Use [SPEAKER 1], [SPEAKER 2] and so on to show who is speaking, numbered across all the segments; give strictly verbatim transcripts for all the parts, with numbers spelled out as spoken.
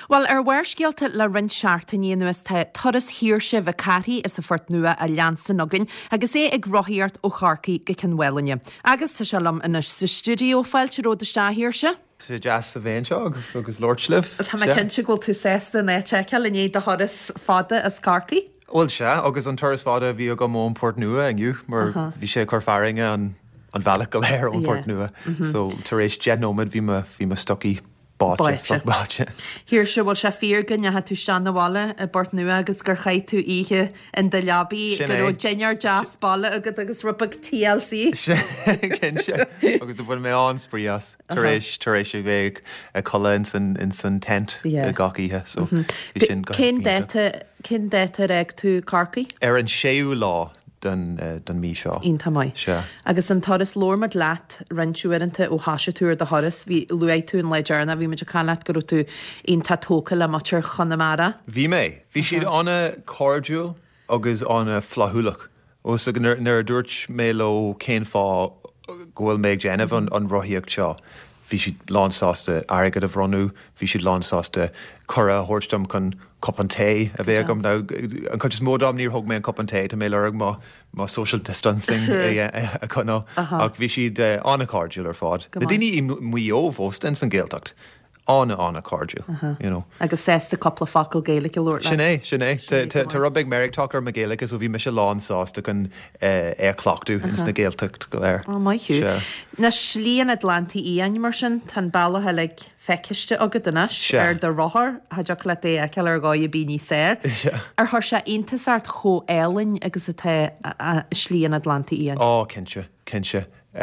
[SPEAKER 1] Well, ar bhhaircéalta le rinn seaartaí nuas tá toras hiirse bh caithí is a fort nua a leansan agin, agus é ag rothíart ó charcaí go cinhhailne. Agus tá se lam ina sa stúdiófáilte róda stáhiirse?
[SPEAKER 2] Tá jazz sa bhéin seo agus agus Lord Sliff.
[SPEAKER 1] Tá me cinse ghil tú sésta na teiciil in éad a thoras fada as carcaí?
[SPEAKER 2] Well se, agus an turas fada bhí go mó Port Nua aniu, mar bhí sé chuir faringe an an bhealach go léir ón Port Nua. So tar éis genómad bhí me bhí me stocí báte.
[SPEAKER 1] Hír se bhil se fír gonne ha tú stan na bhile a Port Nua agus gur chaid tú ihe in de leabí go Junior Jazz balle agus agus rubag T L C.
[SPEAKER 2] Cin se, agus do bhfuil mé an sprías tar éis tar éis sé bhéh a chola in san tent a gacíthe. So
[SPEAKER 1] Cin déite cin déite ag tú carcaí?
[SPEAKER 2] Ar an séú lá den uh, den mí seo.
[SPEAKER 1] Ín tamai.
[SPEAKER 2] Sure.
[SPEAKER 1] Agus an toras lormad leat rinsiúirinte ó hasise túr de horas hí luid tú an leidirna bhí meidir chalat go tú on tatóca le matir chonamara.
[SPEAKER 2] Bhí mé. Bhí siad anna cordúil agus anna flathúlach. Os a nar dúirt mé lo cén fá gohfuil méid déanamh an an rothíocht seo. Bhí siad lánsásta airgad a bhronú, bhí siad lánsásta cura thuirstam chun copan té a bheith agam ná an chuid módám níor thug mé an copan té tá mé le má má social distancing a chuná ach bhí siad anna cardúil ar fád. Na daoine muo bhóstan san ggéaltacht. Anna anna cardúil, you know.
[SPEAKER 1] Agus sésta coppla facail Gaelic i Lord.
[SPEAKER 2] Sinné, sinné. Tá rubig Merrick talker me Gaelic as bhí me se lánsásta chun é clochtú ins na ggéaltacht go léir.
[SPEAKER 1] Á mai hiú. Na slíon Atlanti íon mar sin tan bailthe le feiciiste agad inis ar de rothar haideach le é a ceall ar gáid bíní séir. Ar thuir se intasart cho élainn agus atá slíon Atlanti íon.
[SPEAKER 2] Á, cinse, cinse.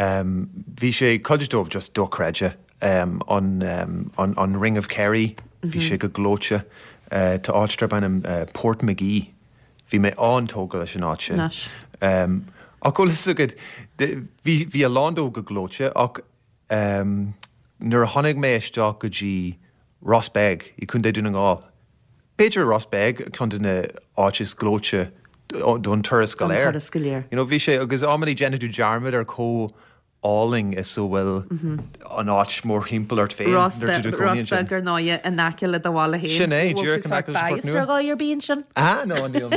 [SPEAKER 2] Bhí sé codidómh just docreide. Um, on, um, on, on Ring of Kerry, bhí sé go glóte uh, tá áitre banam uh, Port McGee, bhí mé antóga leis an áit sin. Um, ach go is agad, bhí a landó go glóte, ach um, nuair a tháinig mé isteach go dtí Rossbeg, i chun déadú na gá. Beidir Rossbeg chun duna áitis glóte don turas go léir. You know, bhí sé agus ammaní genadú dearmid ar có Alling is so well mm-hmm. an áit mór himple art féin.
[SPEAKER 1] Rossbeg ar náide a náciile do bhála héin.
[SPEAKER 2] Sin é, dúir an náciile
[SPEAKER 1] sport nua. Báis ar bíon sin?
[SPEAKER 2] Ah, no, an díol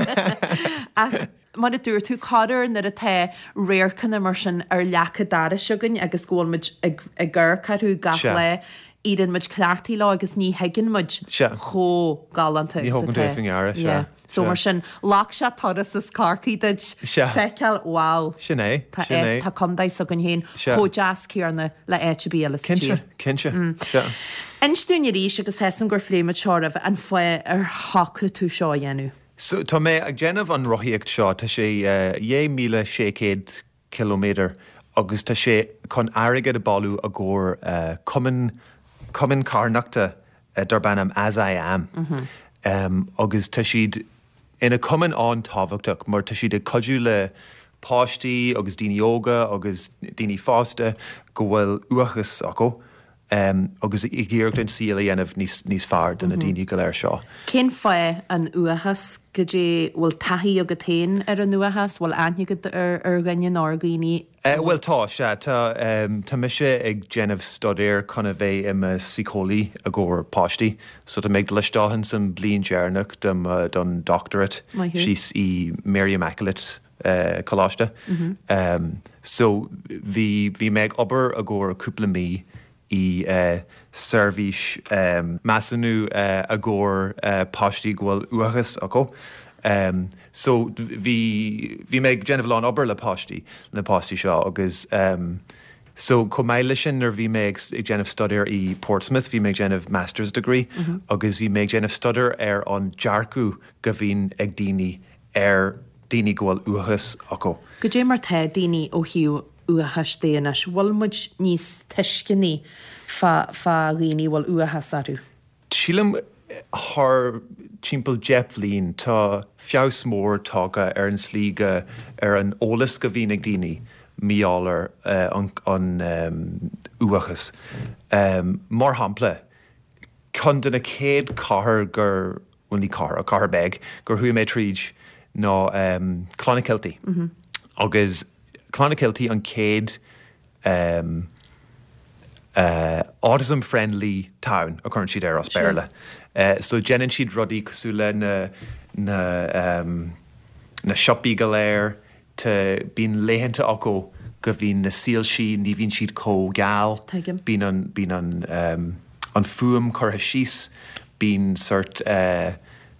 [SPEAKER 2] mé.
[SPEAKER 1] Mar a dúir tú cadar nar a té réircan mar sin ar lecha dara sigan agus ggóilmid a gur cadú gach le iad muid cleartí lá agus ní heigin muid cho galanta.
[SPEAKER 2] Ní hogan dúfing ara, se.
[SPEAKER 1] So mar sin lách se toras is carcaí did feiceal, wow.
[SPEAKER 2] Sin é, sin é.
[SPEAKER 1] Tá condáis a gan héin cho jazz cíarna le éite bí eile
[SPEAKER 2] Cinse, cinse.
[SPEAKER 1] Instúine ríis agus hesan gur phléime teorbh an foioi ar hacra tú seo dhéanú.
[SPEAKER 2] So tá mé ag déanamh an rothíocht seo tá sé dhé míle sécéad kilométer agus tá sé chun airigad a ballú a ggóir cumann cumann carnachta dar bannam As I Am. Um, agus tá siad ina cumann an tábhachtach mar tá siad a codú le páistí agus daoine yoga agus daoine fásta go bhfuil uachas acu um, agus i ggéireacht an síla dhéanamh níos, níos fearr den na daoine go léir seo.
[SPEAKER 1] Cén foioi an uachas go dé bhfuil taithí a go tain ar an uachas bhfuil aithne ar ar gannne nágaoine?
[SPEAKER 2] Well tá se tá um, tá mise ag déanamh studéir chuna bheith im psicólaí a ggóir páistí, so tá méid leistáhann san blion dearnach dom uh, don doctorate síos i Mary Immaculate uh, choláiste. Mm-hmm. Um, so bhí bhí méid obair a ggóir cúpla mí i uh, service um, measanú uh, a ggóir uh, páistí ghfuil uachas acu. Um, so bhí bhí méid Genevieve lán obair le páistí na páistí seo agus um, so có méile sin ar bhí méid ag Genevieve studiar i Portsmouth, bhí méid Genevieve master's degree mm-hmm. agus bhí méid Genevieve studiar ar an dearcú go bhín ag daoine ar daoine ghfuil uachas acu.
[SPEAKER 1] Go dé mar the daoine ó hiú uachas déanais, bhfuil muid níos teiscinní fa fa rií bhfuil uachas arú?
[SPEAKER 2] Sílam th timppel Jeplín tá fios mór tága ar an slíige ar an ólas go bhín ag daoine míálar uh, an, an um, uachas. Um, mar hampla, chun duna céad cathair gur bhfuil ní cathair a cathair beg gur thuaim mé tríd ná um, Clonacilty. Mm-hmm. Agus Clonacilty an céad um, uh, autism-friendly town a chun siad ar as Béarla. Uh, so jeanann siad rudaí cosúla na, na, um, na siopaí go léir tá bín léhananta acu go bhín na síalsí ní bhín siad có geal. Bín an, bín an, um, an fuam chutha síos, bín sort uh,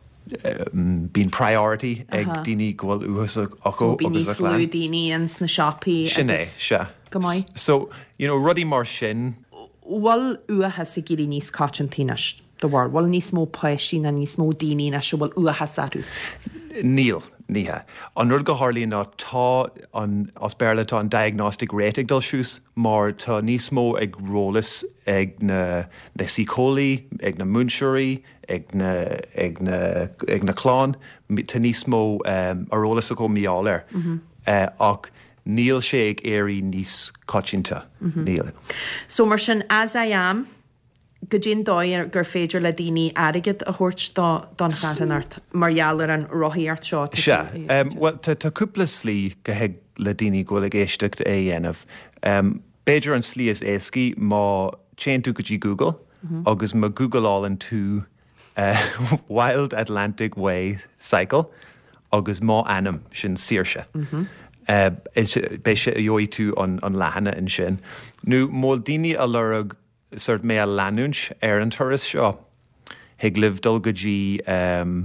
[SPEAKER 2] um, bín priority ag uh-huh. daoine go bhfuil uthas acu.
[SPEAKER 1] So bín ní slú daoine ans na siopaí.
[SPEAKER 2] Sin é, se.
[SPEAKER 1] Go mai.
[SPEAKER 2] So, you know, rudí mar sin.
[SPEAKER 1] Bhfuil uthas i gcéirí níos cáitintíneas do bhar, bhfuil níos mó poisí na níos mó daoine na se bhfuil uthas arú.
[SPEAKER 2] Níl. Níthe. An rud go háirlíonn ná tá an as Béarla tá an diagnostic rate ag dul siús, mar tá níos mó ag rólas ag na, na sícólaí, ag na múnseirí, ag na, ag na, ag na chlán, tá níos mó um, a rólas a go míáir. Mm-hmm. Uh, ach níl sé ag éirí níos cáitinta. Mm-hmm. Níl.
[SPEAKER 1] So mar sin as I am, go dtíon dóir gur féidir le daoine airigid a thuirt don chaanart margheallar an rothaíart seo.
[SPEAKER 2] Se. Um, well, tá cúpla slí go heag le daoine go le géisteacht é dhéanamh. Um, Béidir an slí is éascaí má chéan tú go dtí Google, mm-hmm. agus má Googleálann tú uh, Wild Atlantic Way Cycle, agus má anam sin saoirse. Mm-hmm. Uh, Bé sé dheoí tú an, an lehanana in sin. Nú má daoine a lurag sort mé a lanúns ar an turas seo. Hiag libh dul go dtí um,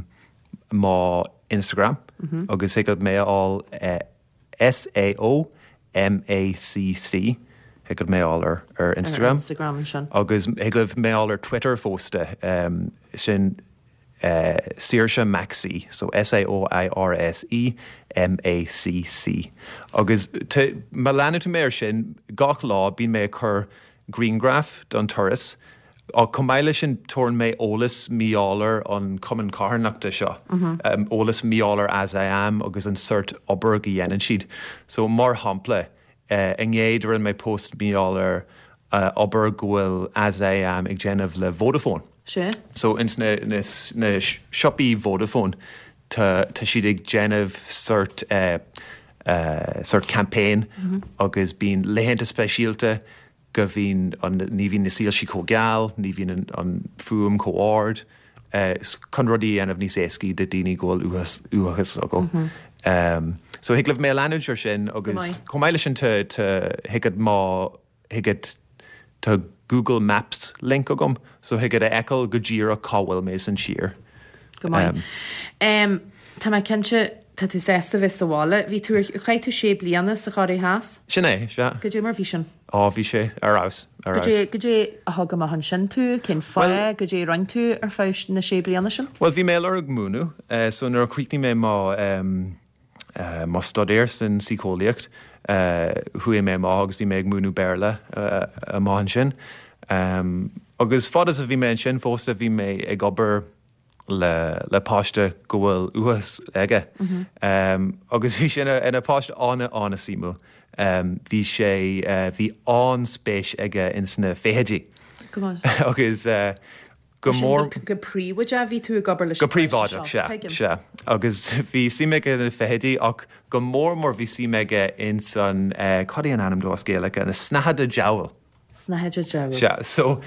[SPEAKER 2] má Instagram, mm-hmm. agus hiag mé all uh, S A O M A C C. Hiag mé all ar, ar Instagram.
[SPEAKER 1] Instagram sin.
[SPEAKER 2] Agus hiag libh mé all ar Twitter fósta um, sin uh, Saoirse Maxi, so S A O I R S E M A C C. Agus má leanú tú mé ar sin, gach lá bín mé chur Greengraph don turas, a comáile sin torn mé ólas míálar an cumann carnachta seo. Mm-hmm. Um, ólas míálar as I am, agus an cert obair go dhéanann siad. So mar hampla, uh, in éidir an mé post míálar uh, obair gohfuil as I am ag déanamh le Vodafone.
[SPEAKER 1] Sure.
[SPEAKER 2] So ins na, na, na shopí Vodafone, tá siad ag déanamh cert, uh, uh, cert campaign, mm-hmm. agus bín léhananta speisialta, go bhín ní bhín na síalsí có geal, ní bhín an, an fuam có ard, uh, chun rudaí anamh níos éascaí de daoine ggóil uachas ago. Mm-hmm. Um, so hiag libh mé leanúid ar sin, agus comáile sin hiagad má hiagad tá Google Maps link agam, so hiagad a ecail go ddíra cáhfuil mé san siar.
[SPEAKER 1] Go mai. Um, um, tá mai cinse tá tú sésta bhís a bhála, bhí tú chaid tú sé bliana sa choirí háas?
[SPEAKER 2] Sin é, se.
[SPEAKER 1] Go dé mar bhí sin?
[SPEAKER 2] Á, bhí sé, arás.
[SPEAKER 1] Go dé a thugam a han sin tú, cin fá, go dé roin tú ar fáist na sé bliana sin?
[SPEAKER 2] Well, bhí mé ar ag múnú, uh, so nar chríicní mé má um, uh, má studéir san sícólaíocht, uh, hui mé má agus bhí mé ag múnú Béarla uh, a máhan sin. Um, agus fadas a bhí mé sin, fósta bhí mé ag obair le, le páiste go bhfuil uas aige. Mm-hmm. Um, agus bhí sin ina páiste ána ána símú. Um, bhí sé, uh, bhí an spéis aige in sna féhéidí. agus uh, go mór...
[SPEAKER 1] Go príomhaid a bhí tú a gobar leis.
[SPEAKER 2] Go príomháideach, se, se. Agus bhí símeige in féhéidí, ach go mór mór bhí símeige in san uh, codí an anam dós Gaeilge, in a snahad a jowel.
[SPEAKER 1] Snahad a jowel.
[SPEAKER 2] Se, so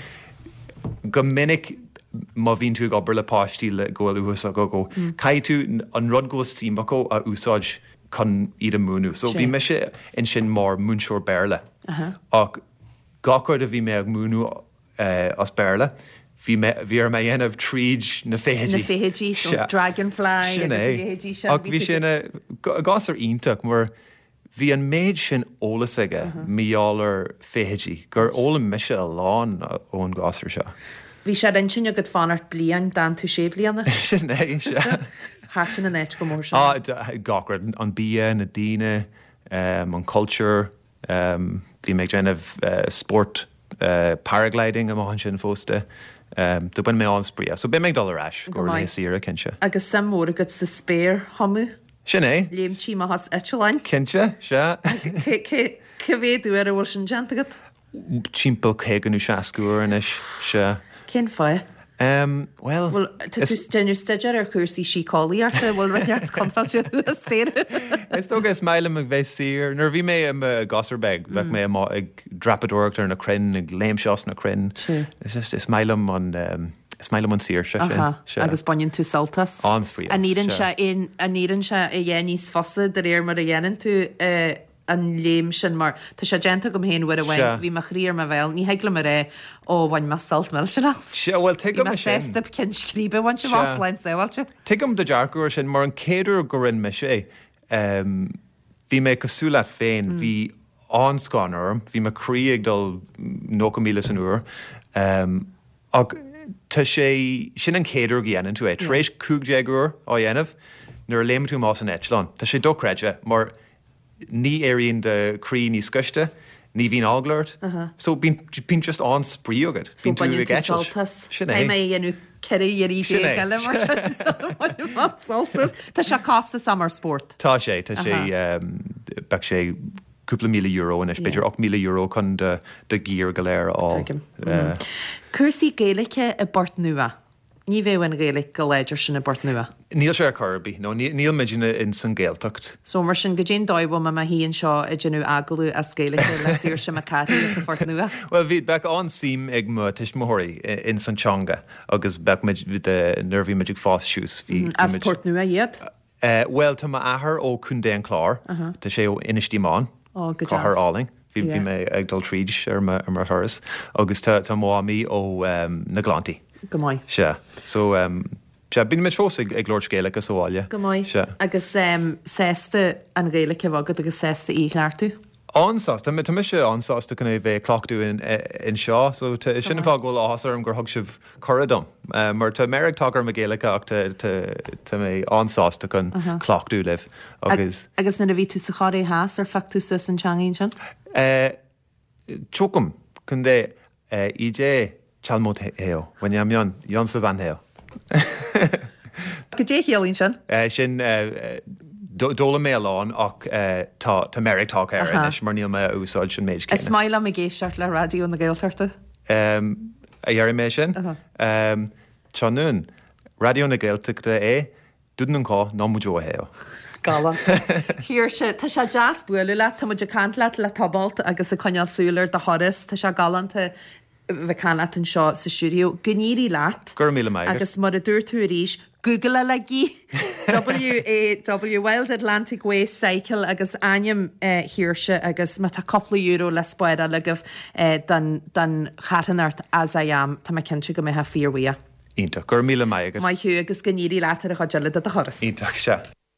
[SPEAKER 2] go minic má bhín tú gobar le páistí le ggóil uas a go go. Mm. Cai tú an rud go símaco a úsáid chun iad a múnú. So bhí me sé in sin mar múnseoir Béarla. Uh-huh. Ach gachard a bhí me ag múnú uh, as Béarla, bhí ar mé dhéanamh tríd na féhéidí.
[SPEAKER 1] Na féhéidí, so dragonfly.
[SPEAKER 2] Sin é. Ach bhí sin gás ar ionach, mar bhí an méid sin ólas aige míálar féhéidí, gur óla meise a lán ón gásar seo.
[SPEAKER 1] Bhí sé rinsin a go fánart blian dan tú sé blianana?
[SPEAKER 2] Sin é, se.
[SPEAKER 1] Háin a net go mór sin.
[SPEAKER 2] Ah, gachard an bia, na díine, um, an culture, um, bhí méid déanamh uh, sport, uh, paragliding am áhan sin fósta. Um, do bin mé an spria. So be méid dul arás go le síra cinse.
[SPEAKER 1] Agus sam mór agad sa spéir hamu?
[SPEAKER 2] Sin é.
[SPEAKER 1] Léim tí má has etlein?
[SPEAKER 2] Cinse, se.
[SPEAKER 1] Cevéadú ar a bhil sin gentagad?
[SPEAKER 2] Timppel céganú seaascúir inis se.
[SPEAKER 1] Cén fáil?
[SPEAKER 2] Um, well,
[SPEAKER 1] well dénne steidir ar chuirsaí síáíarta bhfuil raart contrate stéir.
[SPEAKER 2] Is tó gus meile a bheith sir, nar bhí mé am gasarbeg, bheith mé ag drapadúachtar na crin ag léimseás na crin. Is just is meilem an um, is meile an sir se
[SPEAKER 1] agus banin tú saltas.
[SPEAKER 2] Ansfrí.
[SPEAKER 1] A nían se in a nían se a dhéanníos fosa de réir mar a dhéanaan tú an léim sin mar tá sé genta gom héin war a bhain bhí mar chríar ma bhil ní heagla mar ré ó bhain mas salt mil sin
[SPEAKER 2] bhfuil tuigem
[SPEAKER 1] sin cin scríbe bhain se bhás lein saoilte.
[SPEAKER 2] Tuigem de dearcúir sin mar an céidir go rinn me sé bhí mé cosúla féin bhí anscáin orm bhí mar críag dul nó míle an uair ag tá sé sin an céidir ghéanaan tú é trééis cúgéúir á dhéanamh nuair léim tú más an Eitleán. Tá sé dóreide mar ní éiríonn de crí ní scuiste, ní bhín áglairt, so bín just an sprí agad.
[SPEAKER 1] Bín tú ag saltas. Sinné mé dhéanú ceirí arí geile mar saltas. Tá sé cásta summer sport.
[SPEAKER 2] Tá sé, tá sé be sé cúpla míle euro in is beidir och míle euro chun de gír go léir á.
[SPEAKER 1] Cursaí Gaeilge i bort nua. Ní bhéhhain Gaeilge go léidir sin na bort nua.
[SPEAKER 2] Níl sé Kirby, no níl midine in san Gaeltacht.
[SPEAKER 1] So mar sin go dé dóibh ma híonn seo i dgenú agalú a Gaeilge le sír sem a caí sa fort nua.
[SPEAKER 2] Well, bhí beag an sim ag mu tuismóirí in san Teanga agus beag mid de nervhí meidir fás siús hí.
[SPEAKER 1] As port nua iad?
[SPEAKER 2] Well, tá ma ahar ó Cúndéan Clár, tá sé ó Inistí-Mán.
[SPEAKER 1] Oh, good
[SPEAKER 2] job. Áling. Bhí bhí mé ag dul tríd ar mar thuras, agus tá máí ó na Glantaí.
[SPEAKER 1] Go maiid.
[SPEAKER 2] Se. So se bín mit fós ag Lord Gaeilge go sáile.
[SPEAKER 1] Go maiid.
[SPEAKER 2] Se.
[SPEAKER 1] Agus sésta an Gaeilge bhagad agus sésta íchleartú.
[SPEAKER 2] Ansásta, me tá sé ansásta chuna bheith clochtú in in seo, so sinna fá ghil áhasar an gur thug sibh choradom. Mar tá méid tágar me Gaeilge ach tá mé ansásta chun clochtú libh. Agus
[SPEAKER 1] agus na bhí tú sa choirí háas ar factú suas an teangaín sin?
[SPEAKER 2] Tuacham chun dé I dé chalmód héo, bhain am Jan Jan sa bhain héo.
[SPEAKER 1] Go dé chéalín sin?
[SPEAKER 2] Sin dóla méán ach tá méid tá ar inis mar níl me úsáid sin méid.
[SPEAKER 1] Is smail am i géisteart le radioú na Gaeltarta?
[SPEAKER 2] A dhear mé sin? Tá nun, radioú na Gaeltachta é dúdan an cá ná mu jo héo.
[SPEAKER 1] Gala. Hír se tá se jazz buú le tá muidir cantlaat le tabalt agus a coinealsúlar de choras tá se galanta bheith canat an seo sa siúriú gníí leat
[SPEAKER 2] gur míle mai
[SPEAKER 1] agus mar a dúir tú ríis Google le gí W A W Wild Atlantic Way Cycle agus aim hirirse agus me tá coppla euro le spáir a legah den chatanart as a am tá me cinse go mé ha fíorhia.
[SPEAKER 2] Ínta gur míle mai
[SPEAKER 1] Mai hiú agus gníí leat a chuile a choras.
[SPEAKER 2] Íntaach se.